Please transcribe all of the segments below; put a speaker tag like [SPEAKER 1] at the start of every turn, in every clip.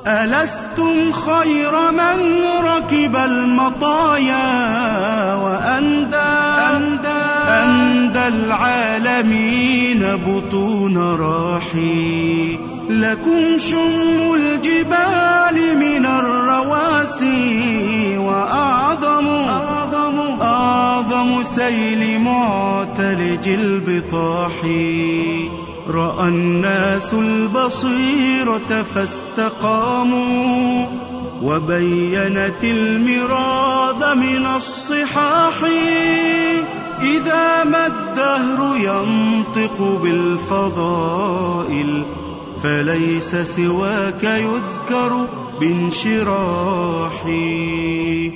[SPEAKER 1] ألستم خير من ركب المطايا أندى العالمين بطون راحي. لكم شم الجبال من الرواسي وأعظم سيل معتلج البطاح. رأى الناس البصيرة فاستقاموا وبينت المراد من الصحاح. إذا ما الدهر ينطق بالفضائل فليس سواك يذكر بانشراحي.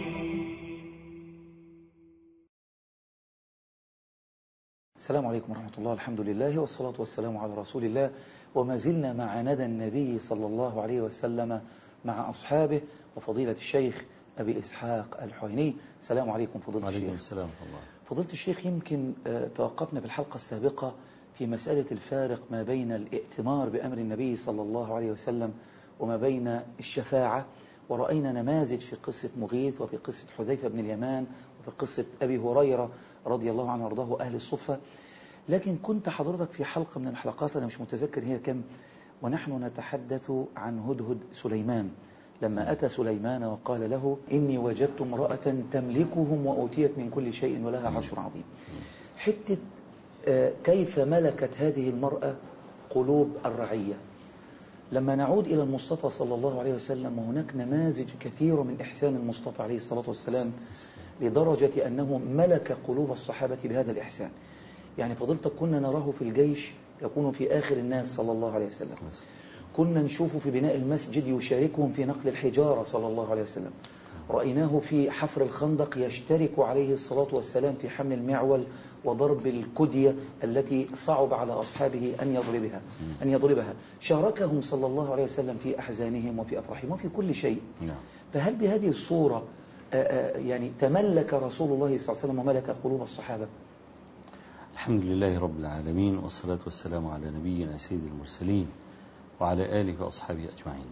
[SPEAKER 2] السلام عليكم ورحمة الله. الحمد لله والصلاة والسلام على رسول الله. وما زلنا مع ندى النبي صلى الله عليه وسلم مع أصحابه وفضيلة الشيخ أبي إسحاق الحويني. السلام عليكم فضيلة الشيخ.
[SPEAKER 3] عليكم السلام ورحمة الله.
[SPEAKER 2] فضيلة الشيخ، يمكن توقفنا في الحلقة السابقة في مسألة الفارق ما بين الائتمار بأمر النبي صلى الله عليه وسلم وما بين الشفاعة، ورأينا نماذج في قصة مغيث وفي قصة حذيفة بن اليمان وفي قصة أبي هريرة رضي الله عنه وارضاه أهل الصفة. لكن كنت حضرتك في حلقة من الحلقات، أنا مش متذكر هي كم، ونحن نتحدث عن هدهد سليمان لما أتى سليمان وقال له: إني وجدت امرأة تملكهم وأوتيت من كل شيء ولها عرش عظيم. حتة كيف ملكت هذه المرأة قلوب الرعية. لما نعود إلى المصطفى صلى الله عليه وسلم، وهناك نماذج كثيرة من إحسان المصطفى عليه الصلاة والسلام لدرجة أنه ملك قلوب الصحابة بهذا الإحسان. يعني فضلتك كنا نراه في الجيش يكون في آخر الناس صلى الله عليه وسلم، كنا نشوفه في بناء المسجد يشاركهم في نقل الحجارة صلى الله عليه وسلم، رأيناه في حفر الخندق يشترك عليه الصلاة والسلام في حمل المعول وضرب الكدية التي صعب على أصحابه أن يضربها. شاركهم صلى الله عليه وسلم في أحزانهم وفي أفراحهم وفي كل شيء. فهل بهذه الصورة يعني تملك رسول الله صلى الله عليه وسلم وملك قلوب الصحابة؟
[SPEAKER 3] الحمد لله رب العالمين، والصلاة والسلام على نبينا سيد المرسلين وعلى آله وأصحابه أجمعين.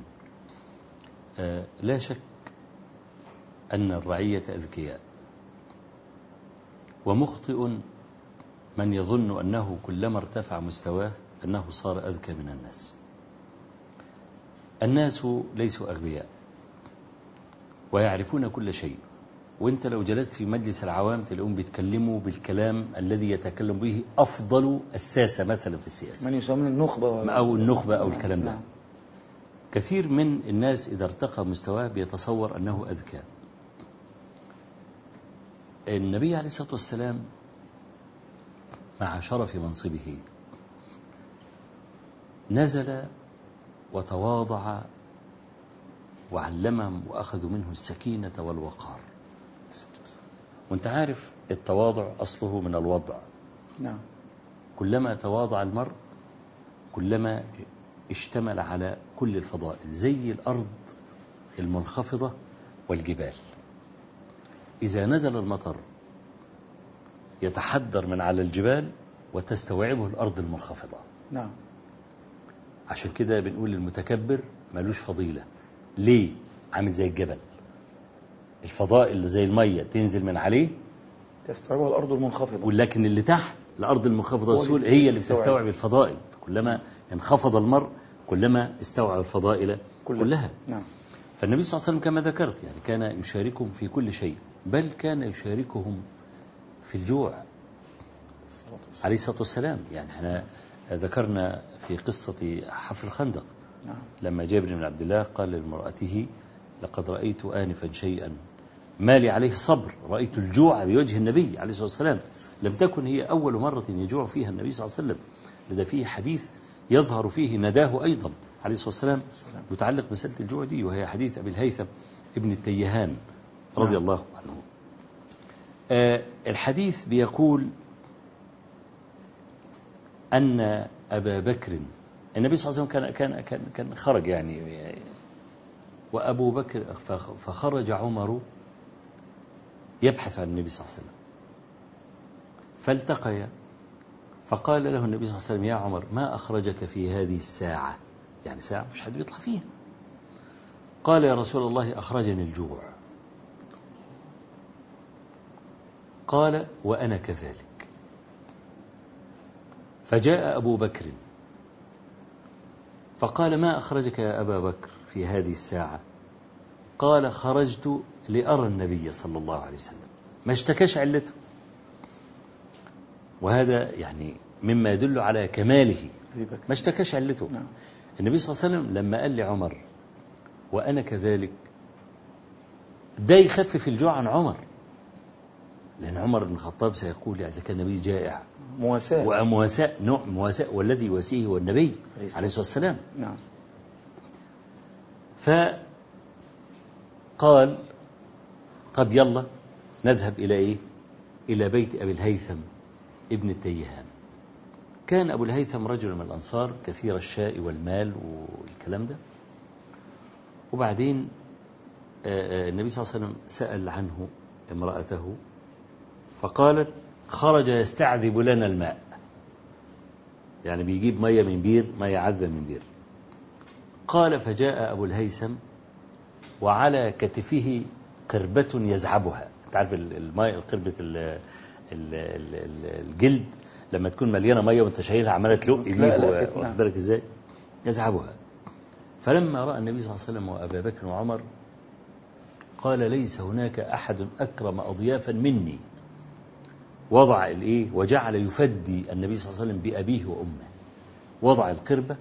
[SPEAKER 3] لا شك أن الرعية أذكياء، ومخطئ من يظن أنه كلما ارتفع مستواه أنه صار أذكى من الناس. الناس ليسوا أغبياء ويعرفون كل شيء، وانت لو جلست في مجلس العوام تلاقيهم بيتكلموا بالكلام الذي يتكلم به أفضل الساسة مثلا في السياسة،
[SPEAKER 2] من يسمون النخبة أو
[SPEAKER 3] الكلام ده. كثير من الناس إذا ارتقى مستواه بيتصور أنه أذكى. النبي عليه الصلاة والسلام مع شرف منصبه نزل وتواضع وعلمهم وأخذوا منه السكينة والوقار. وانت عارف التواضع أصله من الوضع.
[SPEAKER 2] نعم.
[SPEAKER 3] كلما تواضع المرء كلما اشتمل على كل الفضائل، زي الأرض المنخفضة والجبال. إذا نزل المطر يتحدر من على الجبال وتستوعبه الأرض المنخفضة.
[SPEAKER 2] نعم.
[SPEAKER 3] عشان كده بنقول المتكبر ملوش فضيلة. ليه؟ عامل زي الجبل، الفضائل اللي زي المية تنزل من عليه
[SPEAKER 2] تستوعبها الأرض المنخفضة،
[SPEAKER 3] ولكن اللي تحت الأرض المنخفضة والسهول هي اللي بتستوعب الفضائل. فكلما انخفض المرء كلما استوعب الفضائل كلها.
[SPEAKER 2] نعم.
[SPEAKER 3] فالنبي صلى الله عليه وسلم كما ذكرت يعني كان يشاركهم في كل شيء، بل كان يشاركهم في الجوع عليه الصلاة والسلام. يعني احنا ذكرنا في قصة حفر الخندق.
[SPEAKER 2] نعم.
[SPEAKER 3] لما جابر بن عبد الله قال لامرأته: لقد رأيت آنفا شيئا ما لي عليه صبر، رأيت الجوع بوجه النبي عليه الصلاة والسلام. لم تكن هي أول مرة يجوع فيها النبي صلى الله عليه وسلم، لذا فيه حديث يظهر فيه نداه أيضا عليه الصلاة والسلام متعلق بمسألة الجوع دي، وهي حديث أبي الهيثم ابن التيهان رضي الله عنه. الحديث بيقول أن أبا بكر، النبي صلى الله عليه وسلم كان خرج يعني، وأبو بكر فخرج عمر يبحث عن النبي صلى الله عليه وسلم، فالتقيا فقال له النبي صلى الله عليه وسلم: يا عمر ما أخرجك في هذه الساعة؟ يعني ساعة مش حد بيطلع فيها. قال يا رسول الله أخرجني الجوع. قال وأنا كذلك. فجاء أبو بكر فقال ما أخرجك يا أبا بكر في هذه الساعة؟ قال خرجت لأرى النبي صلى الله عليه وسلم. ما اشتكاش علته، وهذا يعني مما يدل على كماله، ما اشتكاش علته. النبي صلى الله عليه وسلم لما قال لعمر وأنا كذلك، ده يخفف الجوع عن عمر، لأن عمر بن الخطاب سيقول إذا كان النبي جائع
[SPEAKER 2] مواساة،
[SPEAKER 3] ومواساة، نوع مواساة، والذي يواسيه هو النبي عليه الصلاة والسلام.
[SPEAKER 2] نعم.
[SPEAKER 3] فقال طب يلا نذهب إلى إيه؟ إلى بيت أبي الهيثم ابن التيهان. كان أبو الهيثم رجل من الأنصار كثير الشاء والمال والكلام ده. وبعدين النبي صلى الله عليه وسلم سأل عنه امرأته فقالت خرج يستعذب لنا الماء، يعني بيجيب مية من بير، مية عذبة من بير. قال فجاء أبو الهيثم وعلى كتفه قربة يزعبها. انت عارف الماء، قربة الجلد لما تكون مليانة مية وانت شايلها عمالة تلق بيه، واخد بالك ازاي؟ يزعبها. فلما رأى النبي صلى الله عليه وسلم وأبا بكر وعمر قال ليس هناك أحد أكرم أضيافا مني. وضع الإيه وجعل يفدي النبي صلى الله عليه وسلم بأبيه وأمه. وضع القربة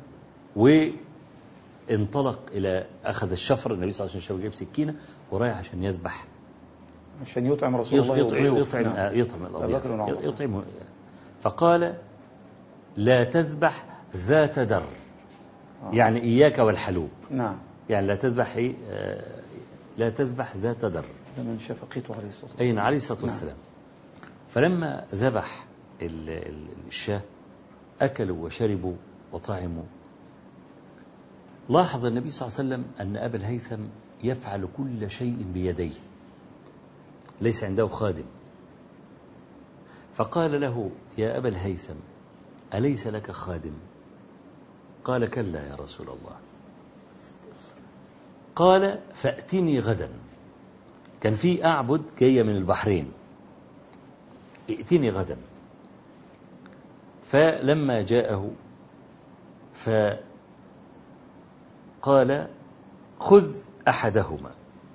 [SPEAKER 3] وانطلق إلى أخذ الشفر. النبي صلى الله عليه وسلم جاب سكينة ورايح عشان يذبح،
[SPEAKER 2] عشان يطعم رسول الله
[SPEAKER 3] يطعم الأضياف، يطعمه. فقال لا تذبح ذات در، يعني إياك والحلوب.
[SPEAKER 2] نعم.
[SPEAKER 3] يعني لا تذبح إيه؟ لا تذبح ذات در،
[SPEAKER 2] من شفقته عليه الصلاة والسلام.
[SPEAKER 3] أين عليه الصلاة والسلام. فلما ذبح الشاة أكلوا وشربوا وطعموا. لاحظ النبي صلى الله عليه وسلم أن أبا الهيثم يفعل كل شيء بيديه، ليس عنده خادم. فقال له يا أبا الهيثم أليس لك خادم؟ قال كلا يا رسول الله. قال فأتني غدا. كان في أعبد جاية من البحرين، ائتني غدا. فلما جاءه فقال خذ أحدهما.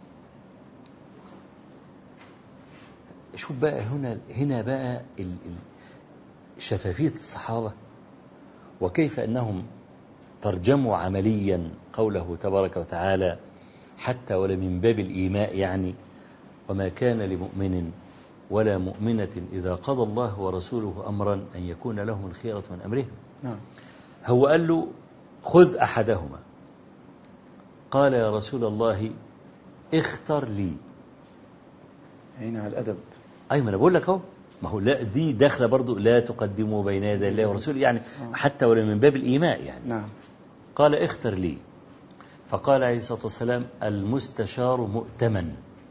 [SPEAKER 3] شوف بقى هنا بقى شفافية الصحابة، وكيف أنهم ترجموا عمليا قوله تبارك وتعالى حتى ولا من باب الإيماء، يعني وما كان لمؤمن ولا مؤمنة إذا قضى الله ورسوله أمرا أن يكون لهم الخيرة من أمرهم.
[SPEAKER 2] نعم.
[SPEAKER 3] هو قال له خذ أحدهما. قال يا رسول الله اختر لي.
[SPEAKER 2] عين على الأدب.
[SPEAKER 3] أي ما أنا بقول لك أهو، ما هو لا دي داخلة برضو لا تقدموا بين يدي الله ورسوله، يعني حتى ولا من باب الإيماء يعني.
[SPEAKER 2] نعم.
[SPEAKER 3] قال اختر لي. فقال عليه الصلاة والسلام المستشار مؤتمن،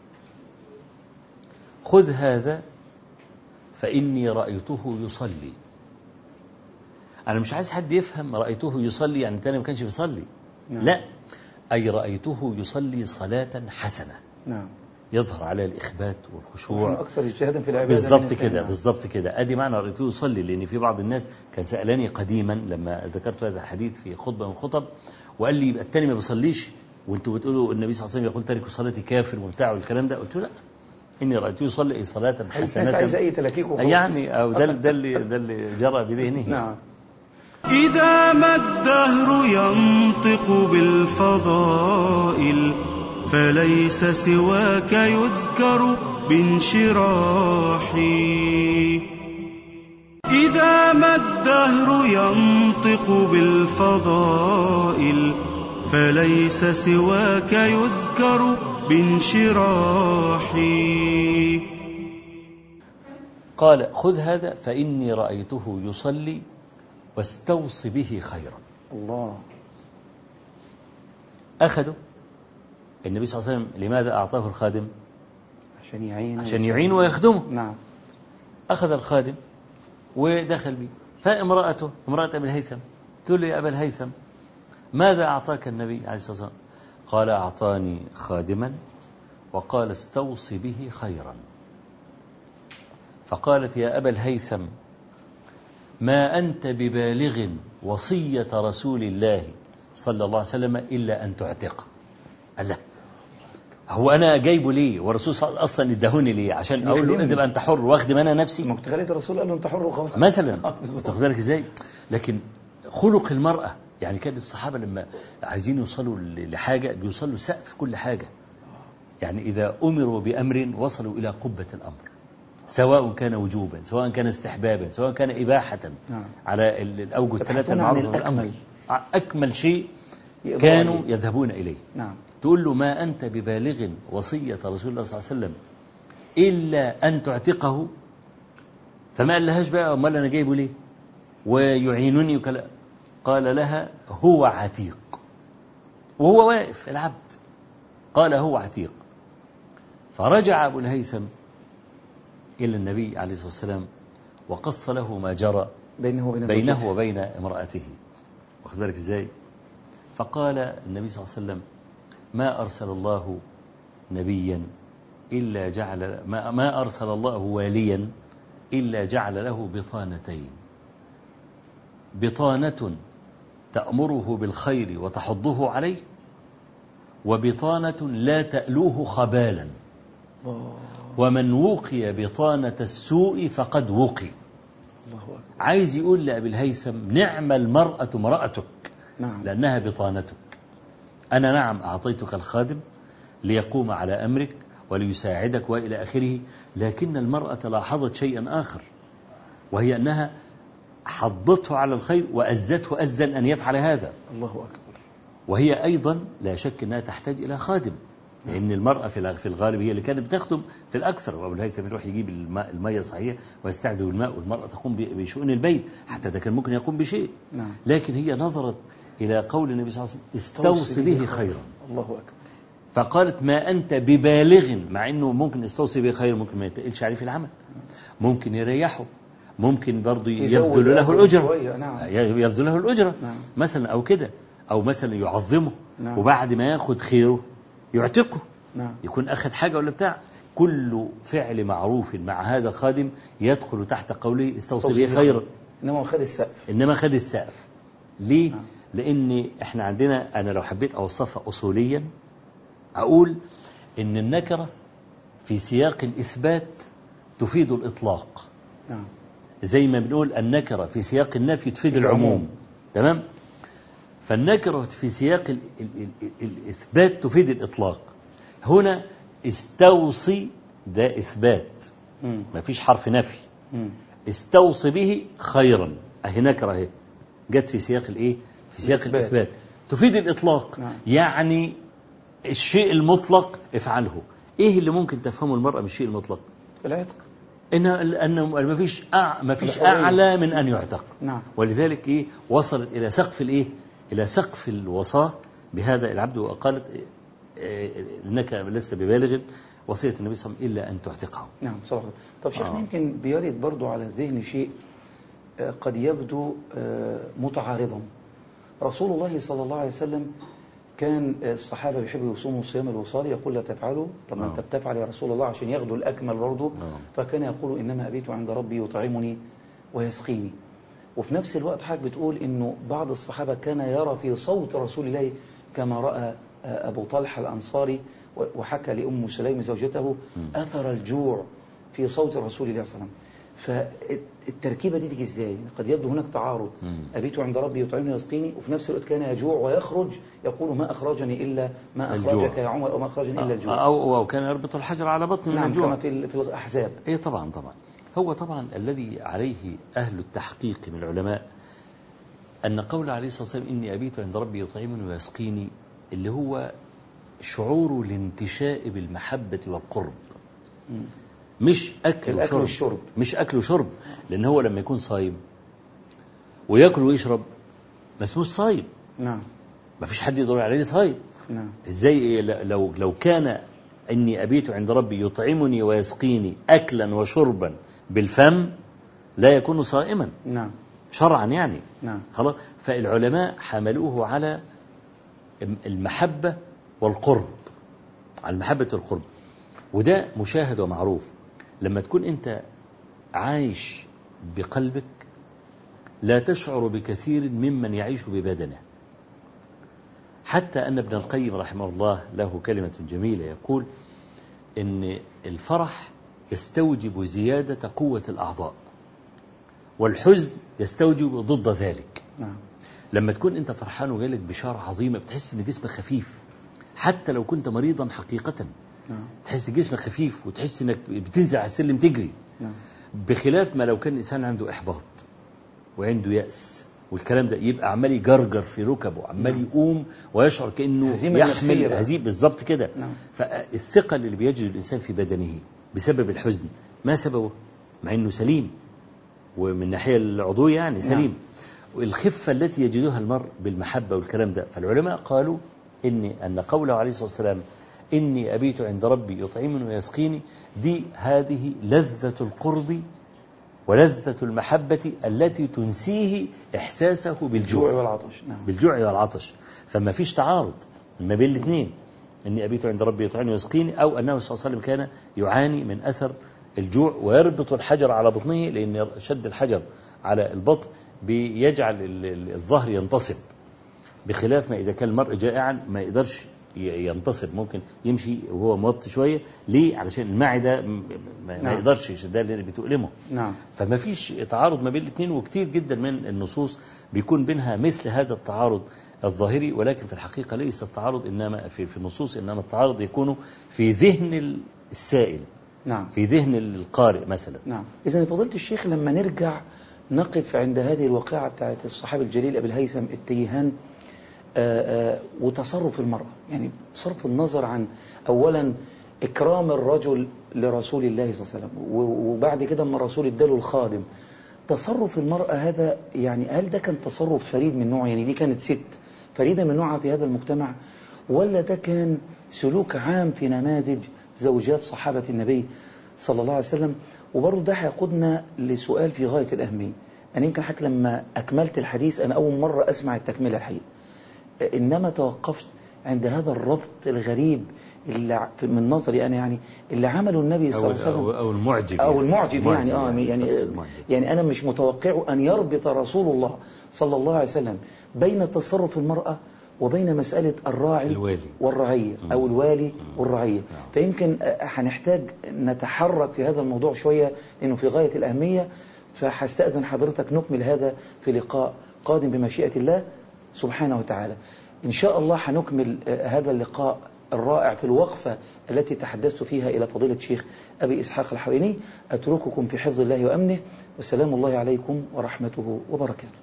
[SPEAKER 3] خذ هذا فإني رأيته يصلي. أنا مش عايز حد يفهم رأيته يصلي يعني تاني ما كانش بيصلي.
[SPEAKER 2] نعم.
[SPEAKER 3] لا، أي رأيته يصلي صلاة حسنة.
[SPEAKER 2] نعم.
[SPEAKER 3] يظهر على الإخبات والخشوع،
[SPEAKER 2] أكثر اجتهادا في العبادة.
[SPEAKER 3] بالضبط كده، بالضبط كده. أدي معنى رأيته يصلي. لأن في بعض الناس كان سألني قديما لما ذكرت هذا الحديث في خطبة من الخطب، وقال لي التاني ما بيصليش وانتوا بتقولوا النبي صلى الله عليه وسلم يقول تارك الصلاة كافر وبتاع والكلام ده. قلت له لا، إني رأيته يصلي صلاة حسنة.
[SPEAKER 2] الناس عايز أي تلاكيك وخلاص
[SPEAKER 3] يعني أو ده اللي جرى بذهنه.
[SPEAKER 2] نعم.
[SPEAKER 1] إذا ما الدهر ينطق بالفضائل فليس سواك يذكر بانشراحي. إذا ما الدهر ينطق بالفضائل فليس سواك يذكر بانشراحي.
[SPEAKER 3] قال خذ هذا فإني رأيته يصلي واستوصي به خيرا.
[SPEAKER 2] الله.
[SPEAKER 3] أخذوا النبي صلى الله عليه وسلم. لماذا أعطاه الخادم؟ عشان يعين ويخدمه.
[SPEAKER 2] نعم.
[SPEAKER 3] أخذ الخادم ودخل به. فامرأته، امرأة أبي الهيثم، تقول له يا أبا الهيثم ماذا أعطاك النبي عليه الصلاة والسلام؟ قال أعطاني خادما وقال استوصي به خيرا. فقالت يا أبا الهيثم ما أنت ببالغ وصية رسول الله صلى الله عليه وسلم إلا أن تعتق. قال له هو أنا جايبه ليه والرسول أصلا ادهوني ليه عشان أقول له إذا أنت حر واخدم أنا نفسي.
[SPEAKER 2] ما كنت خليت الرسول قال له أنت حر وخلاص
[SPEAKER 3] مثلا تاخد بالك إزاي. لكن خلق المرأة يعني كان الصحابة لما عايزين يوصلوا لحاجة بيوصلوا سقف كل حاجة. يعني إذا أمروا بأمر وصلوا إلى قبة الأمر سواء كان وجوبا سواء كان استحبابا سواء كان إباحة على الأوجه الثلاثة المعروفة بالأمر. أكمل شيء كانوا يذهبون إليه. تقول له ما أنت ببالغ وصية رسول الله صلى الله عليه وسلم إلا أن تعتقه. فما قال لهاش بقى أمال أنا جايبه ليه ويعينني وكلا. قال لها هو عتيق وهو واقف العبد. قال هو عتيق. فرجع أبو الهيثم إلى النبي عليه الصلاة والسلام وقص له ما جرى بينه وبين امرأته. واخد بالك إزاي. فقال النبي صلى الله عليه وسلم ما أرسل الله نبيا إلا جعل ما أرسل الله واليا إلا جعل له بطانتين. بطانة تأمره بالخير وتحضه عليه وبطانة لا تألوه خبالا. ومن وقي بطانة السوء فقد وقي. عايز يقول لأبي الهيثم نعم المرأة مرأتك لأنها بطانتك. أنا نعم أعطيتك الخادم ليقوم على أمرك وليساعدك وإلى آخره. لكن المرأة لاحظت شيئا آخر وهي أنها حضته على الخير وأزته أزا أن يفعل هذا.
[SPEAKER 2] الله أكبر.
[SPEAKER 3] وهي أيضا لا شك أنها تحتاج إلى خادم لأن المرأة في الغالب هي اللي كانت بتخدم في الأكثر. وأبو الهيثم يروح يجيب المية صحيح ويستعذب الماء والمرأة تقوم بشؤون البيت حتى ده كان ممكن يقوم بشيء. لكن هي نظرت إلى قول النبي صلى الله عليه وسلم استوصي به خيرا.
[SPEAKER 2] الله أكبر.
[SPEAKER 3] فقالت ما أنت ببالغ مع أنه ممكن استوصي به خيرا ممكن ما يتقلش عليه في العمل ممكن يريحه ممكن برضه يبذل له الأجرة يبذل له الأجرة مثلا أو كده أو مثلا يعظمه وبعد ما ياخد خيره يعتقه يكون أخذ حاجة ولا بتاع. كل فعل معروف مع هذا الخادم يدخل تحت قوله استوصي به خيرا. إنما خد السقف ليه؟ لأن إحنا عندنا أنا لو حبيت أوصفها أصوليا أقول إن النكرة في سياق الإثبات تفيد الإطلاق. زي ما بنقول النكرة في سياق النفي تفيد العموم. تمام. فالنكرة في سياق الإثبات تفيد الإطلاق. هنا استوصي ده إثبات ما فيش حرف نفي. استوصي به خيرا أهي نكرة اهي جت في سياق الإيه في سياق الإثبات تفيد الإطلاق. يعني الشيء المطلق افعله. إيه اللي ممكن تفهمه المرأة من الشيء المطلق؟
[SPEAKER 2] العتق.
[SPEAKER 3] إنه ما فيش أعلى من أن يعتق. ولذلك إيه وصلت إلى سقف الإيه إلى سقف الوصاة بهذا العبد. وقالت إنك لست ببالغ وصية النبي صلى الله عليه وسلم إلا أن تعتقه.
[SPEAKER 2] نعم صح. طب شيخنا يمكن بيرد برضو على الذهن شيء قد يبدو متعارضا. رسول الله صلى الله عليه وسلم كان الصحابة بيحبوا يصوموا صيام الوصال يقول لا تفعلوا. طب ما انت بتفعل يا رسول الله عشان ياخدوا الأكمل برضه. فكان يقول إنما أبيت عند ربي يطعمني ويسقيني. وفي نفس الوقت حضرتك بتقول إنه بعض الصحابة كان يرى في صوت رسول الله كما رأى أبو طلحة الأنصاري وحكى لأم سليم زوجته أثر الجوع في صوت رسول الله صلى الله عليه وسلم. فالتركيبة دي تيجي ازاي؟ قد يبدو هناك تعارض. أبيت عند ربي يطعمني ويسقيني وفي نفس الوقت كان يجوع ويخرج يقول ما أخرجني إلا ما أخرجك يا عمر أو ما أخرجني إلا الجوع
[SPEAKER 3] أو كان يربط الحجر على بطنه من الجوع
[SPEAKER 2] كما في الأحزاب.
[SPEAKER 3] إيه طبعا. هو طبعا الذي عليه أهل التحقيق من العلماء أن قول عليه الصلاة والسلام إني أبيت عند ربي يطعمني ويسقيني اللي هو شعور الانتشاء بالمحبة والقرب مش أكل وشرب. مش أكل وشرب لأن هو لما يكون صايم ويأكل ويشرب ما اسموش صايم. ما فيش حد يدور عليه صايم. إزاي لو كان إني أبيت عند ربي يطعمني ويسقيني أكلا وشربا بالفم لا يكون صائما شرعا يعني. خلاص. فالعلماء حملوه على المحبة والقرب، عن محبة القرب. وده مشاهد ومعروف. لما تكون أنت عايش بقلبك لا تشعر بكثير ممن يعيش ببدنه. حتى أن ابن القيم رحمه الله له كلمة جميلة يقول إن الفرح يستوجب زيادة قوة الأعضاء، والحزن يستوجب ضد ذلك. لما تكون أنت فرحان وجالك بشارة عظيمة بتحس إن جسمك خفيف، حتى لو كنت مريضا حقيقة تحس جسمك خفيف وتحس إنك بتنزل على السلم تجري. بخلاف ما لو كان الإنسان عنده إحباط وعنده يأس والكلام ده، يبقى عمال يجرجر في ركبه، عمال يقوم ويشعر كأنه يحمل هزيمة بالضبط كده. فالثقل اللي بيجد الإنسان في بدنه بسبب الحزن ما سببه؟ مع أنه سليم ومن الناحية العضوية يعني سليم. والخفة التي يجدها المرء بالمحبة والكلام ده. فالعلماء قالوا أن قوله عليه الصلاة والسلام إني أبيت عند ربي يطعمني ويسقيني، هذه لذة القرب ولذة المحبة التي تنسيه إحساسه بالجوع
[SPEAKER 2] والعطش.
[SPEAKER 3] بالجوع والعطش. فما فيش تعارض ما بين الاثنين، إني أبيت عند ربي يطعمني ويسقيني، أو أنه صلى الله عليه وسلم كان يعاني من أثر الجوع ويربط الحجر على بطنه، لأن شد الحجر على البطن بيجعل الظهر ينتصب، بخلاف ما إذا كان المرء جائعا ما يقدرش ينتصب، ممكن يمشي وهو موطي شوية. ليه؟ علشان المعدة ما يقدرش يشدها لأن بتؤلمه. فما فيش تعارض ما بين الاثنين. وكتير جدا من النصوص بيكون بينها مثل هذا التعارض الظاهري، ولكن في الحقيقة ليس التعارض إنما في النصوص، إنما التعارض يكون في ذهن السائل، في ذهن القارئ مثلا.
[SPEAKER 2] إذن فضيلة الشيخ لما نرجع نقف عند هذه الواقعة بتاعت الصحابي الجليل أبي الهيثم التيهان وتصرف المرأة، يعني صرف النظر عن أولا إكرام الرجل لرسول الله صلى الله عليه وسلم، وبعد كده أما الرسول اداله الخادم، تصرف المرأة هذا يعني هل ده كان تصرف فريد من نوعه؟ يعني دي كانت ست فريدة من نوعها في هذا المجتمع، ولا ده كان سلوك عام في نماذج زوجات صحابة النبي صلى الله عليه وسلم؟ وبرضه ده هيقودنا لسؤال في غاية الأهمية. أنا يمكن حتى لما أكملت الحديث أنا أول مرة أسمع التكملة الحقيقة، إنما توقفت عند هذا الربط الغريب اللي من نظري أنا يعني اللي عمله النبي صلى الله عليه وسلم، أو المعجب يعني أنا مش متوقع أن يربط رسول الله صلى الله عليه وسلم بين تصرف المرأة وبين مسألة الراعي والرعية أو الوالي والرعية. فيمكن هنحتاج نتحرك في هذا الموضوع شوية لأنه في غاية الأهمية. فهستأذن حضرتك نكمل هذا في لقاء قادم بمشيئة الله سبحانه وتعالى إن شاء الله. هنكمل هذا اللقاء الرائع في الوقفة التي تحدثت فيها إلى فضيلة الشيخ أبي إسحاق الحويني. أترككم في حفظ الله وأمنه، والسلام الله عليكم ورحمته وبركاته.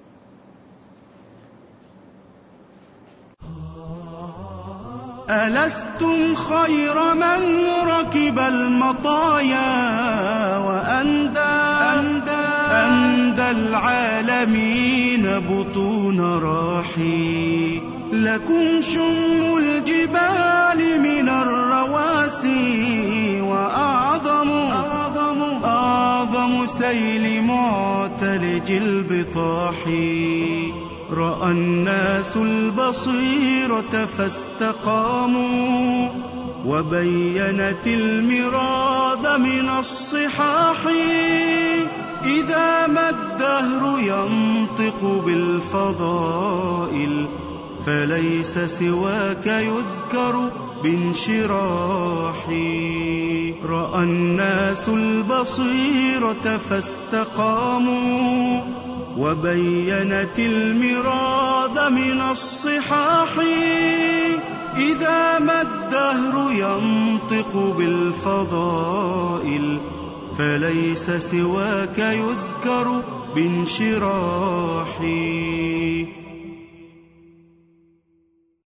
[SPEAKER 1] ألستم خير من ركب المطايا وأندى العالمين بطون راحي، لكم شم الجبال من الرواسي وأعظم سيل معتلج البطاح. رأى الناس البصيرة فاستقاموا، وبينت المراد من الصحاح. إذا ما الدهر ينطق بالفضائل فليس سواك يذكر بانشراح. رأى الناس البصيرة فاستقاموا، وبينت المراد من الصحاح. إذا ما الدهر ينطق بالفضائل فليس سواك يذكر بانشراح.